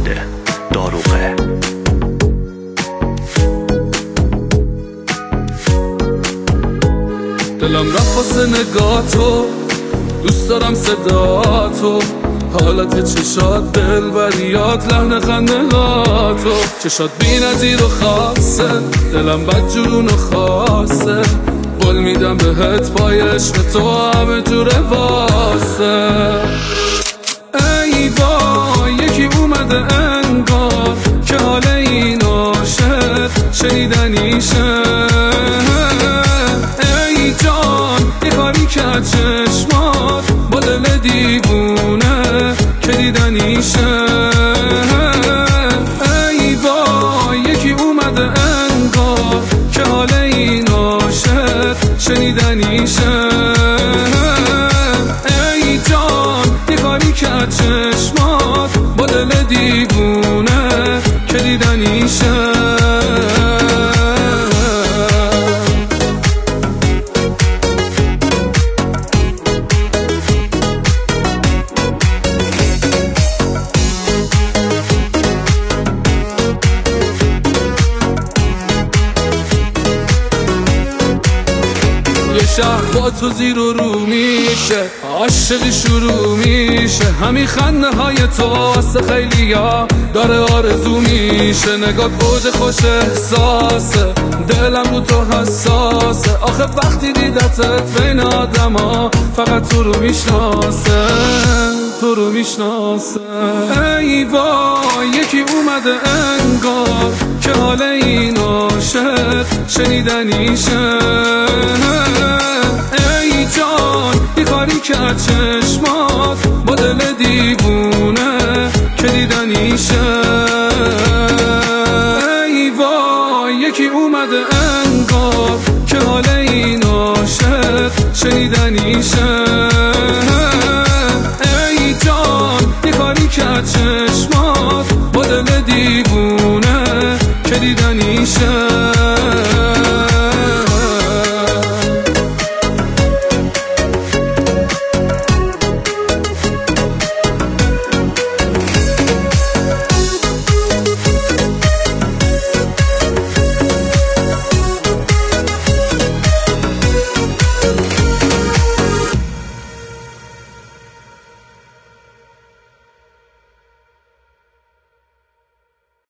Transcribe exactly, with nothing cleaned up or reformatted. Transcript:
محمد داروغه. دلم رفت واسه نگاتو، دوست دارم صداتو، حالت چشات دلبریات، لحن خندهاتو، چشات بی نظیر و خاصه، دلم بد جنون و خاصه، قول میدم بهت پای عشق تو همه جوره واسه. ای وای یکی اومده انگار که حال این عاشق شنیدنیشه. ای جان یه کاری کرد چشمات با دل دیوونه که دیدنیشه. ای وای یکی اومده انگار که حال این عاشق شنیدنیشه. ای جان یه کاری کرد چشمات با دل دیوونه که دیدنیشه. یه شهر با تو زیر و رو میشه، عاشقی شروع میشه، همین خنده های تو واسه خیلی ها داره آرزو میشه. نگاه اوج خوش احساسه، دلم رو تو حساسه، آخه وقتی دیدتت بین آدم ها فقط تو رو میشناسه، تو رو میشناسه. ای وای یکی اومده انگار که حال این عاشق شنیدنیشه. ای جان یه کاری کرد چشمات با دل دیوونه که دیدنیشه. ای وای یکی اومده انگار که حال این عاشق شنیدنیشه. ای جان یه کاری کرد چشمات با دل دیوونه که دیدنیشه.